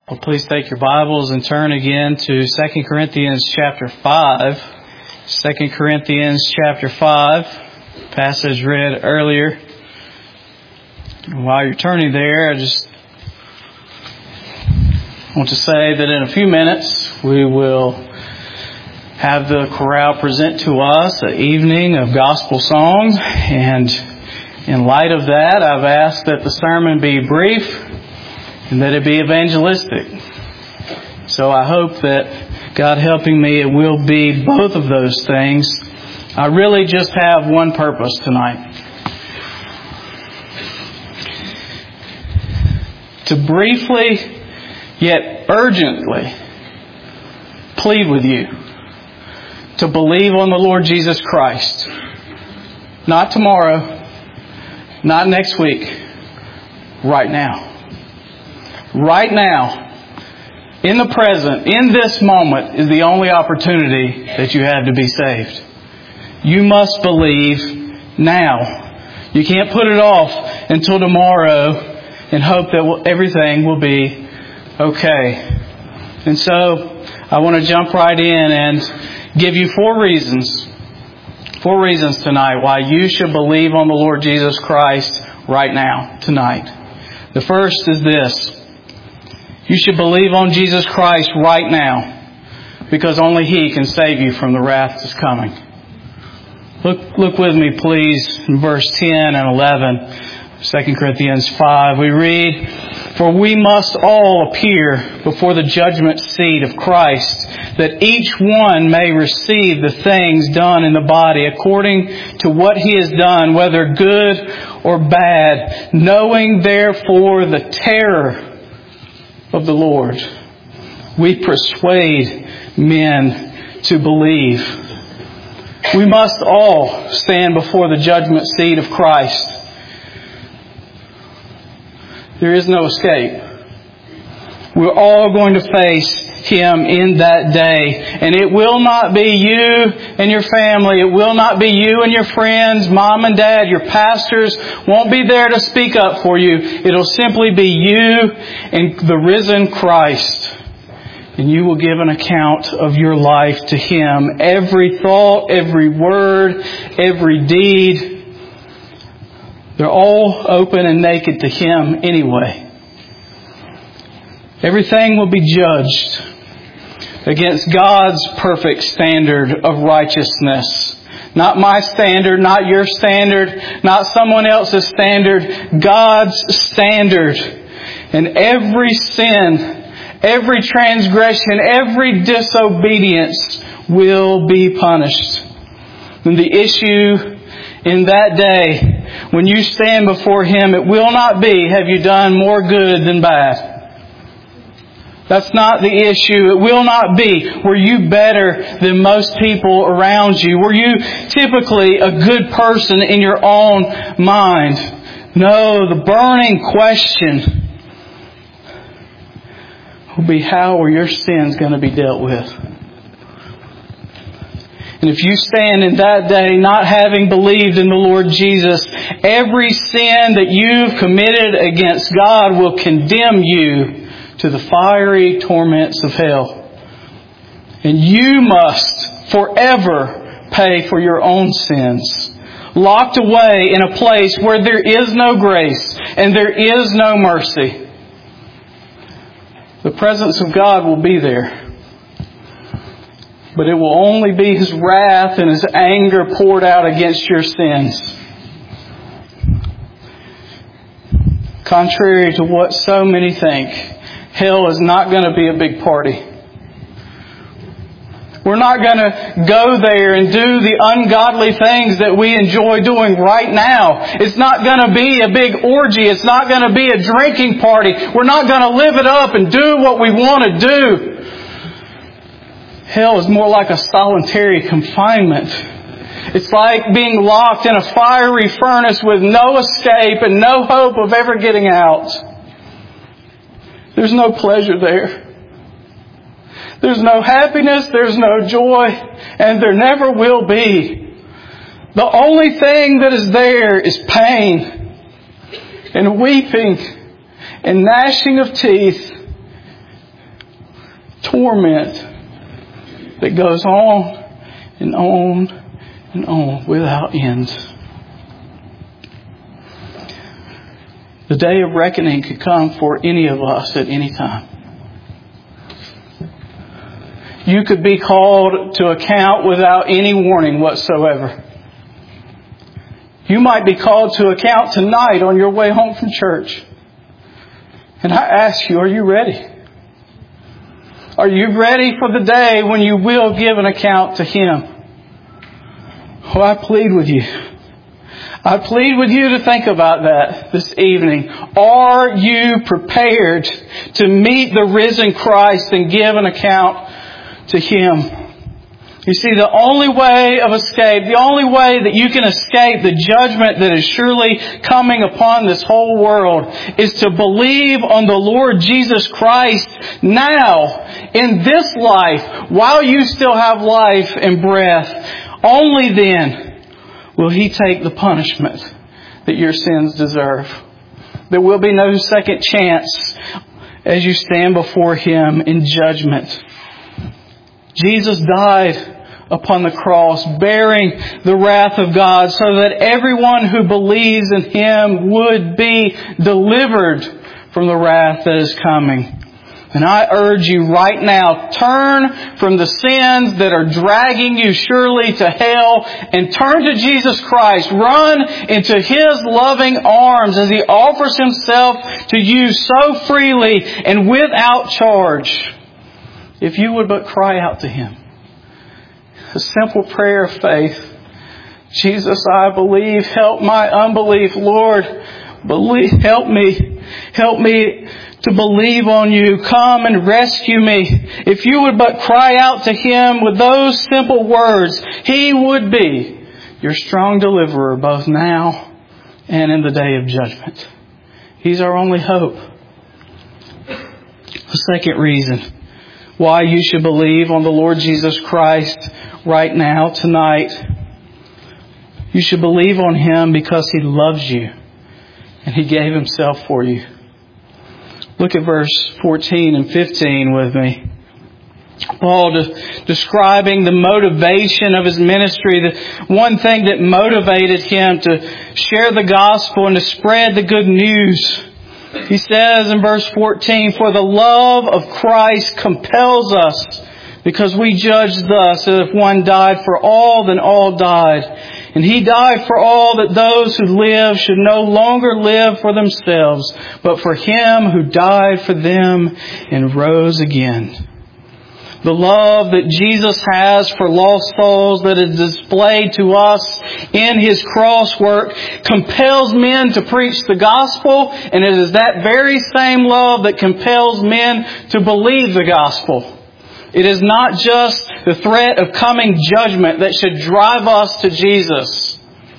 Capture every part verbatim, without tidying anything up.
Well, please take your Bibles and turn again to Second Corinthians chapter five. Second Corinthians chapter five, passage read earlier. And while you're turning there, I just want to say that in a few minutes we will have the chorale present to us an evening of gospel songs. And in light of that, I've asked that the sermon be brief and that it be evangelistic. So I hope that, God helping me, it will be both of those things. I really just have one purpose tonight. To briefly, yet urgently, plead with you to believe on the Lord Jesus Christ. Not tomorrow, not next week, right now. Right now, in the present, in this moment, is the only opportunity that you have to be saved. You must believe now. You can't put it off until tomorrow and hope that everything will be okay. And so, I want to jump right in and give you four reasons, four reasons tonight why you should believe on the Lord Jesus Christ right now, tonight. The first is this. You should believe on Jesus Christ right now, because only He can save you from the wrath that's coming. Look, look with me, please, in verse ten and eleven, Second Corinthians five. We read, "For we must all appear before the judgment seat of Christ, that each one may receive the things done in the body according to what he has done, whether good or bad, knowing therefore the terror of the Lord. We persuade men to believe." We must all stand before the judgment seat of Christ. There is no escape. We're all going to face Him in that day. And it will not be you and your family. It will not be you and your friends, mom and dad, your pastors won't be there to speak up for you. It'll simply be you and the risen Christ. And you will give an account of your life to Him. Every thought, every word, every deed, they're all open and naked to Him anyway. Everything will be judged against God's perfect standard of righteousness. Not my standard, not your standard, not someone else's standard, God's standard. And every sin, every transgression, every disobedience will be punished. And the issue in that day, when you stand before Him, it will not be, have you done more good than bad? That's not the issue. It will not be, were you better than most people around you? Were you typically a good person in your own mind? No, the burning question will be, how are your sins going to be dealt with? And if you stand in that day not having believed in the Lord Jesus, every sin that you've committed against God will condemn you to the fiery torments of hell. And you must forever pay for your own sins. Locked away in a place where there is no grace and there is no mercy. The presence of God will be there. But it will only be His wrath and His anger poured out against your sins. Contrary to what so many think, hell is not going to be a big party. We're not going to go there and do the ungodly things that we enjoy doing right now. It's not going to be a big orgy. It's not going to be a drinking party. We're not going to live it up and do what we want to do. Hell is more like a solitary confinement. It's like being locked in a fiery furnace with no escape and no hope of ever getting out. There's no pleasure there. There's no happiness, there's no joy, and there never will be. The only thing that is there is pain and weeping and gnashing of teeth torment that goes on and on and on without end. The day of reckoning could come for any of us at any time. You could be called to account without any warning whatsoever. You might be called to account tonight on your way home from church. And I ask you, are you ready? Are you ready for the day when you will give an account to Him? Oh, I plead with you. I plead with you to think about that this evening. Are you prepared to meet the risen Christ and give an account to Him? You see, the only way of escape, the only way that you can escape the judgment that is surely coming upon this whole world is to believe on the Lord Jesus Christ now, in this life, while you still have life and breath. Only then will He take the punishment that your sins deserve. There will be no second chance as you stand before Him in judgment. Jesus died upon the cross, bearing the wrath of God so that everyone who believes in Him would be delivered from the wrath that is coming. And I urge you right now, turn from the sins that are dragging you surely to hell and turn to Jesus Christ. Run into His loving arms as He offers Himself to you so freely and without charge. If you would but cry out to Him. A simple prayer of faith. Jesus, I believe. Help my unbelief. Lord, believe, help me. Help me to believe on You. Come and rescue me. If you would but cry out to Him with those simple words, He would be your strong deliverer both now and in the day of judgment. He's our only hope. The second reason why you should believe on the Lord Jesus Christ right now, tonight. You should believe on Him because He loves you and He gave Himself for you. Look at verse fourteen and fifteen with me. Paul de- describing the motivation of his ministry, the one thing that motivated him to share the gospel and to spread the good news. He says in verse fourteen, "For the love of Christ compels us, because we judge thus, that if one died for all, then all died. And He died for all, that those who live should no longer live for themselves, but for Him who died for them and rose again." The love that Jesus has for lost souls that is displayed to us in His cross work compels men to preach the gospel, and it is that very same love that compels men to believe the gospel. It is not just the threat of coming judgment that should drive us to Jesus.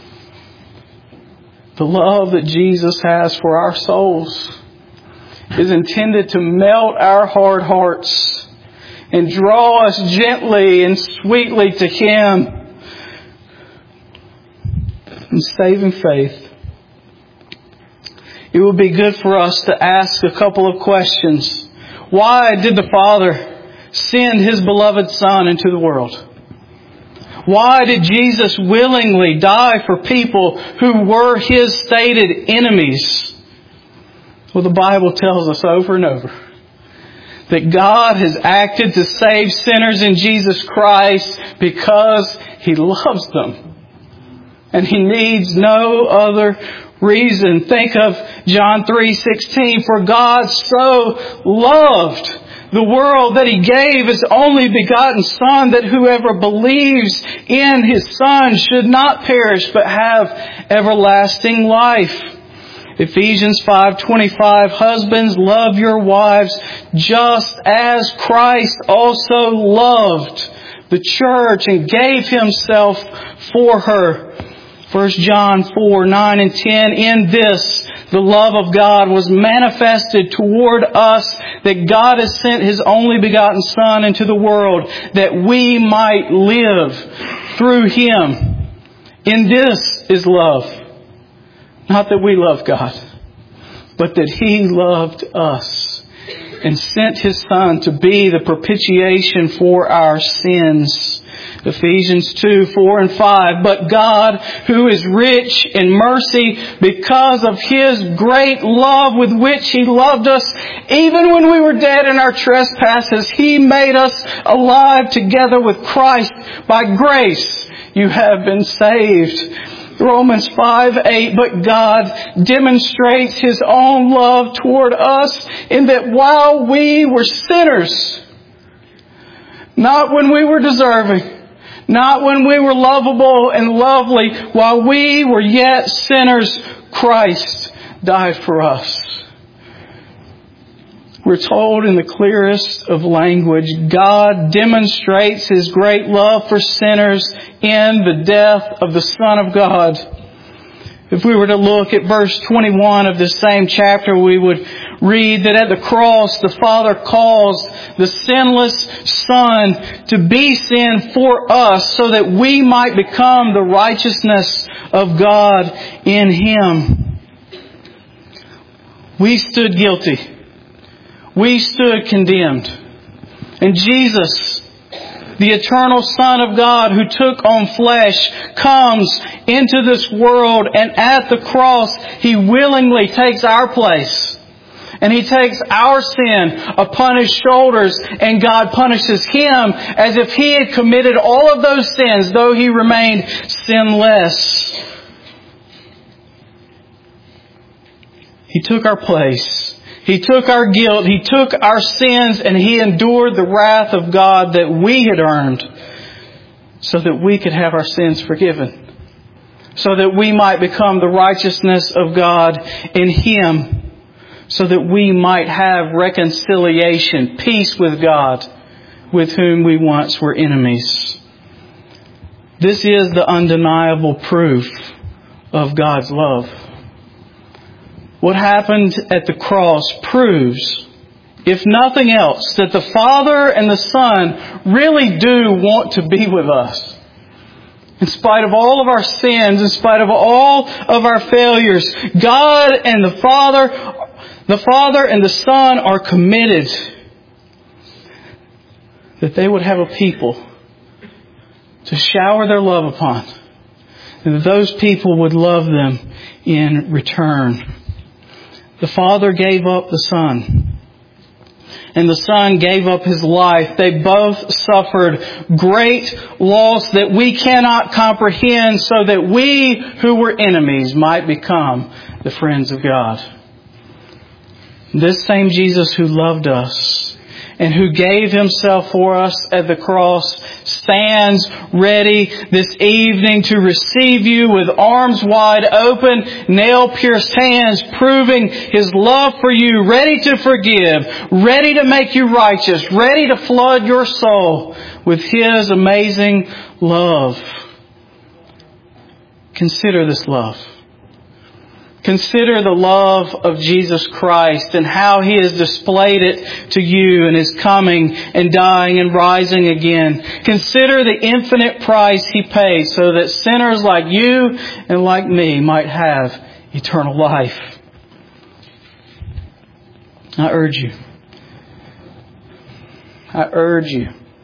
The love that Jesus has for our souls is intended to melt our hard hearts and draw us gently and sweetly to Him in saving faith. It would be good for us to ask a couple of questions. Why did the Father send His beloved Son into the world? Why did Jesus willingly die for people who were His stated enemies? Well, the Bible tells us over and over that God has acted to save sinners in Jesus Christ because He loves them. And He needs no other reason. Think of John three sixteen. "For God so loved the world that He gave His only begotten Son, that whoever believes in His Son should not perish but have everlasting life." Ephesians five twenty-five, "Husbands, love your wives just as Christ also loved the church and gave Himself for her." First John four nine and ten, "In this the love of God was manifested toward us, that God has sent His only begotten Son into the world, that we might live through Him. In this is love. Not that we love God, but that He loved us and sent His Son to be the propitiation for our sins. Ephesians two, four and five. But God, who is rich in mercy, because of His great love with which He loved us, even when we were dead in our trespasses, He made us alive together with Christ. By grace you have been saved. Romans five, eight. But God demonstrates His own love toward us in that while we were sinners, not when we were deserving, not when we were lovable and lovely, while we were yet sinners, Christ died for us. We're told in the clearest of language, God demonstrates His great love for sinners in the death of the Son of God. If we were to look at verse twenty-one of this same chapter, we would read that at the cross the Father caused the sinless Son to be sin for us so that we might become the righteousness of God in Him. We stood guilty. We stood condemned. And Jesus, the eternal Son of God who took on flesh, comes into this world, and at the cross He willingly takes our place. And He takes our sin upon His shoulders, and God punishes Him as if He had committed all of those sins, though He remained sinless. He took our place. He took our guilt. He took our sins, and He endured the wrath of God that we had earned so that we could have our sins forgiven, so that we might become the righteousness of God in Him, so that we might have reconciliation, peace with God, with whom we once were enemies. This is the undeniable proof of God's love. What happened at the cross proves, if nothing else, that the Father and the Son really do want to be with us. In spite of all of our sins, in spite of all of our failures, God and the Father, the Father and the Son are committed that they would have a people to shower their love upon, and that those people would love them in return. The Father gave up the Son, and the Son gave up His life. They both suffered great loss that we cannot comprehend, so that we who were enemies might become the friends of God. This same Jesus who loved us and who gave Himself for us at the cross stands ready this evening to receive you with arms wide open, nail-pierced hands, proving His love for you, ready to forgive, ready to make you righteous, ready to flood your soul with His amazing love. Consider this love. Consider the love of Jesus Christ and how He has displayed it to you in His coming and dying and rising again. Consider the infinite price He paid so that sinners like you and like me might have eternal life. I urge you. I urge you.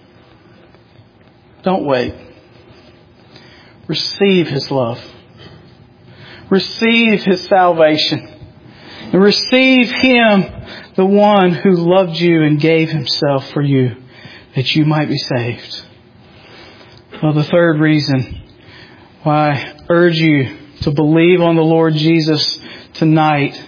Don't wait. Receive His love. Receive His salvation. And receive Him, the one who loved you and gave Himself for you, that you might be saved. Well, the third reason why I urge you to believe on the Lord Jesus tonight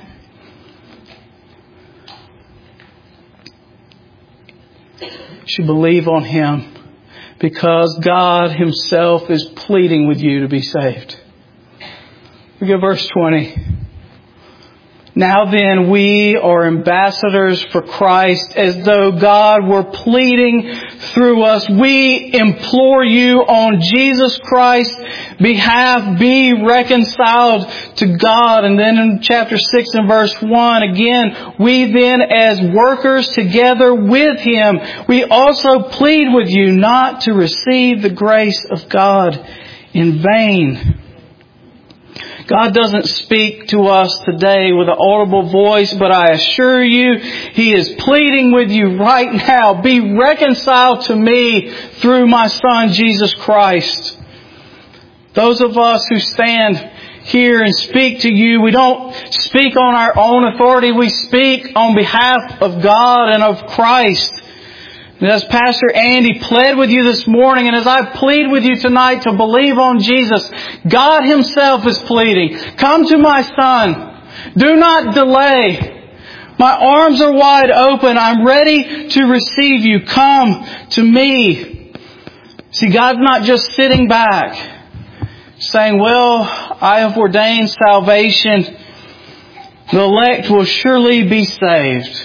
you should believe on Him because God Himself is pleading with you to be saved. Look at verse twenty. Now then, we are ambassadors for Christ, as though God were pleading through us. We implore you on Jesus Christ's behalf, be reconciled to God. And then in chapter six and verse one, again, we then as workers together with Him, we also plead with you not to receive the grace of God in vain. God doesn't speak to us today with an audible voice, but I assure you, He is pleading with you right now. Be reconciled to me through my Son, Jesus Christ. Those of us who stand here and speak to you, we don't speak on our own authority. We speak on behalf of God and of Christ. And as Pastor Andy pled with you this morning, and as I plead with you tonight to believe on Jesus, God Himself is pleading. Come to my Son. Do not delay. My arms are wide open. I'm ready to receive you. Come to me. See, God's not just sitting back saying, well, I have ordained salvation. The elect will surely be saved.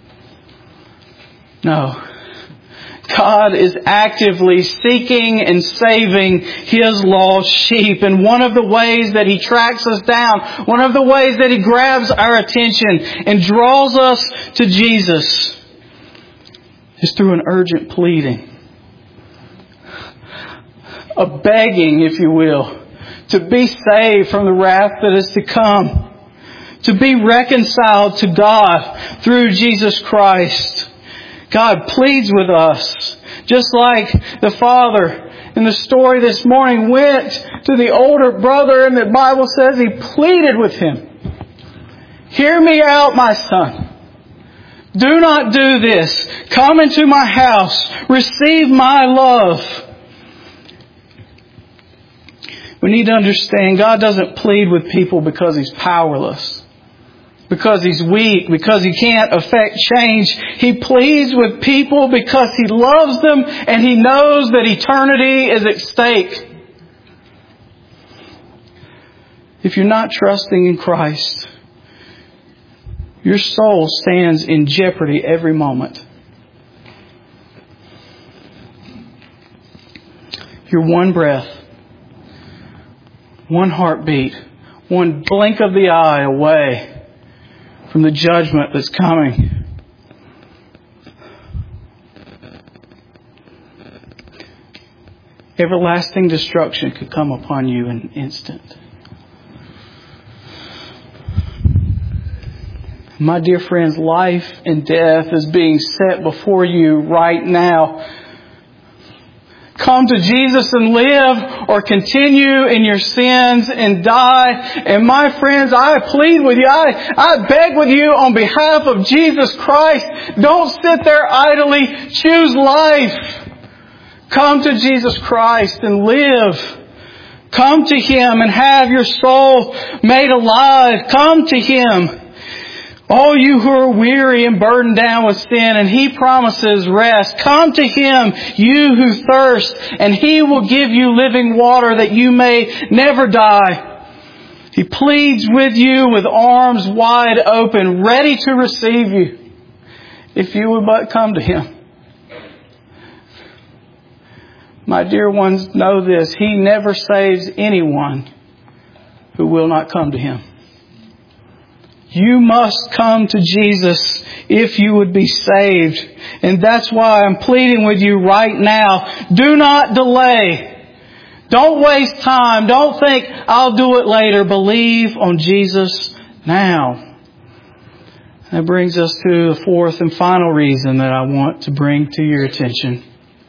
No. God is actively seeking and saving His lost sheep. And one of the ways that He tracks us down, one of the ways that He grabs our attention and draws us to Jesus is through an urgent pleading. A begging, if you will, to be saved from the wrath that is to come. To be reconciled to God through Jesus Christ. God pleads with us, just like the father in the story this morning went to the older brother, and the Bible says he pleaded with him. Hear me out, my son. Do not do this. Come into my house. Receive my love. We need to understand God doesn't plead with people because He's powerless. Because He's weak, because He can't affect change. He pleads with people because He loves them and He knows that eternity is at stake. If you're not trusting in Christ, your soul stands in jeopardy every moment. You're one breath, one heartbeat, one blink of the eye away from the judgment that's coming. Everlasting destruction could come upon you in an instant. My dear friends, life and death is being set before you right now. Come to Jesus and live, or continue in your sins and die. And my friends, I plead with you, I, I beg with you on behalf of Jesus Christ, don't sit there idly. Choose life. Come to Jesus Christ and live. Come to Him and have your soul made alive. Come to Him. All you who are weary and burdened down with sin, and He promises rest. Come to Him, you who thirst, and He will give you living water that you may never die. He pleads with you with arms wide open, ready to receive you, if you would but come to Him. My dear ones, know this. He never saves anyone who will not come to Him. You must come to Jesus if you would be saved. And that's why I'm pleading with you right now. Do not delay. Don't waste time. Don't think, I'll do it later. Believe on Jesus now. That brings us to the fourth and final reason that I want to bring to your attention.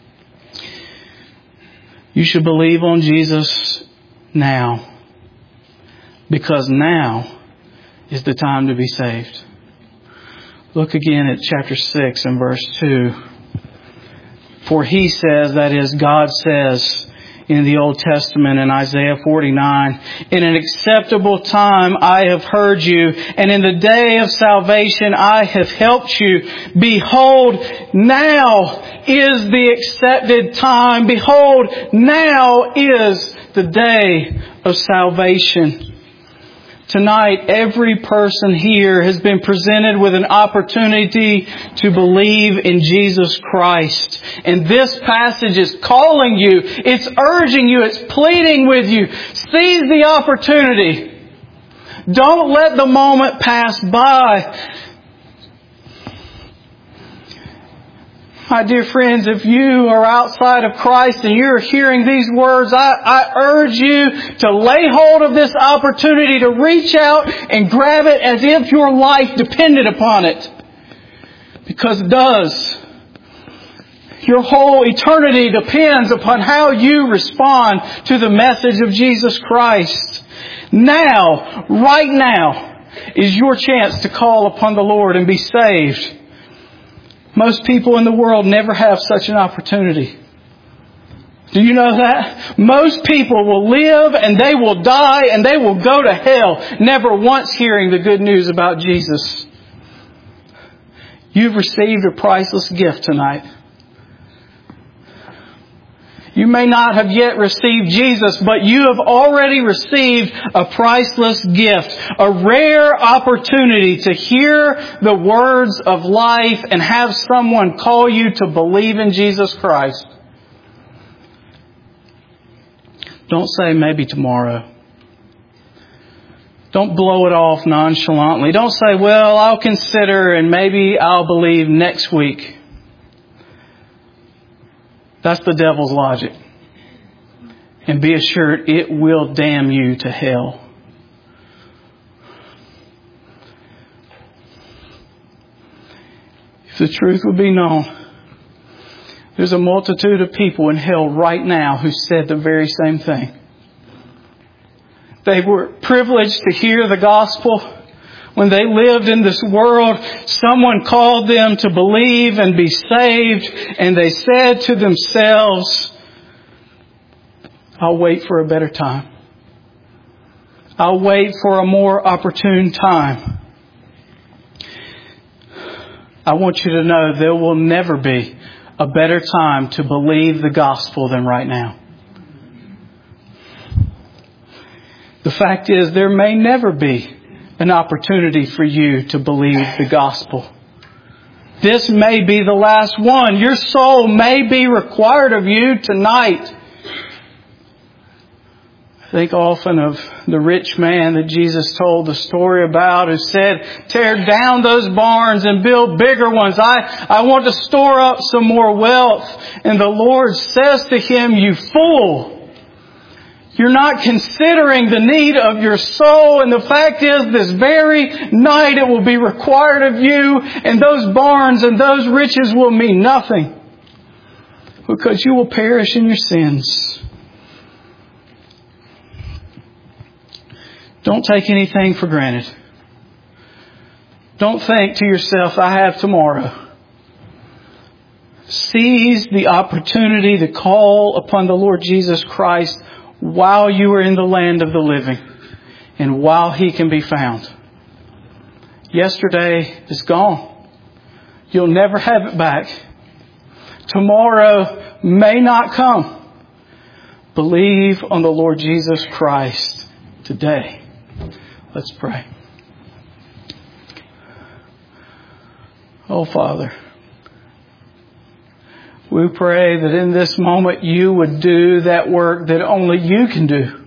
You should believe on Jesus now. Because now is the time to be saved. Look again at chapter six and verse two. For He says, that is, God says in the Old Testament in Isaiah forty-nine, in an acceptable time I have heard you, and in the day of salvation I have helped you. Behold, now is the accepted time. Behold, now is the day of salvation. Tonight, every person here has been presented with an opportunity to believe in Jesus Christ. And this passage is calling you, it's urging you, it's pleading with you. Seize the opportunity. Don't let the moment pass by. My dear friends, if you are outside of Christ and you're hearing these words, I, I urge you to lay hold of this opportunity to reach out and grab it as if your life depended upon it. Because it does. Your whole eternity depends upon how you respond to the message of Jesus Christ. Now, right now, is your chance to call upon the Lord and be saved. Most people in the world never have such an opportunity. Do you know that? Most people will live and they will die and they will go to hell, never once hearing the good news about Jesus. You've received a priceless gift tonight. You may not have yet received Jesus, but you have already received a priceless gift, a rare opportunity to hear the words of life and have someone call you to believe in Jesus Christ. Don't say maybe tomorrow. Don't blow it off nonchalantly. Don't say, well, I'll consider and maybe I'll believe next week. That's the devil's logic. And be assured it will damn you to hell. If the truth would be known, there's a multitude of people in hell right now who said the very same thing. They were privileged to hear the gospel. When they lived in this world, someone called them to believe and be saved, and they said to themselves, I'll wait for a better time. I'll wait for a more opportune time. I want you to know there will never be a better time to believe the gospel than right now. The fact is, there may never be an opportunity for you to believe the gospel. This may be the last one. Your soul may be required of you tonight. I think often of the rich man that Jesus told the story about who said, tear down those barns and build bigger ones. I, I want to store up some more wealth. And the Lord says to him, you fool. You're not considering the need of your soul. And the fact is, this very night it will be required of you. And those barns and those riches will mean nothing. Because you will perish in your sins. Don't take anything for granted. Don't think to yourself, I have tomorrow. Seize the opportunity to call upon the Lord Jesus Christ while you are in the land of the living and while He can be found. Yesterday is gone. You'll never have it back. Tomorrow may not come. Believe on the Lord Jesus Christ today. Let's pray. Oh, Father, we pray that in this moment you would do that work that only you can do.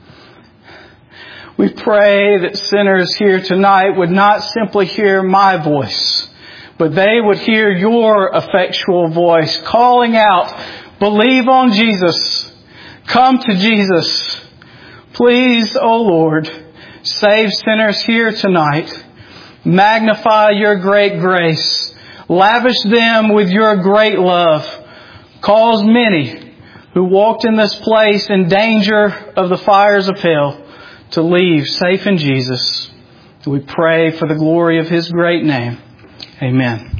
We pray that sinners here tonight would not simply hear my voice, but they would hear your effectual voice calling out, believe on Jesus. Come to Jesus. Please, O Lord, save sinners here tonight. Magnify your great grace. Lavish them with your great love. Cause many who walked in this place in danger of the fires of hell to leave safe in Jesus. We pray for the glory of His great name. Amen.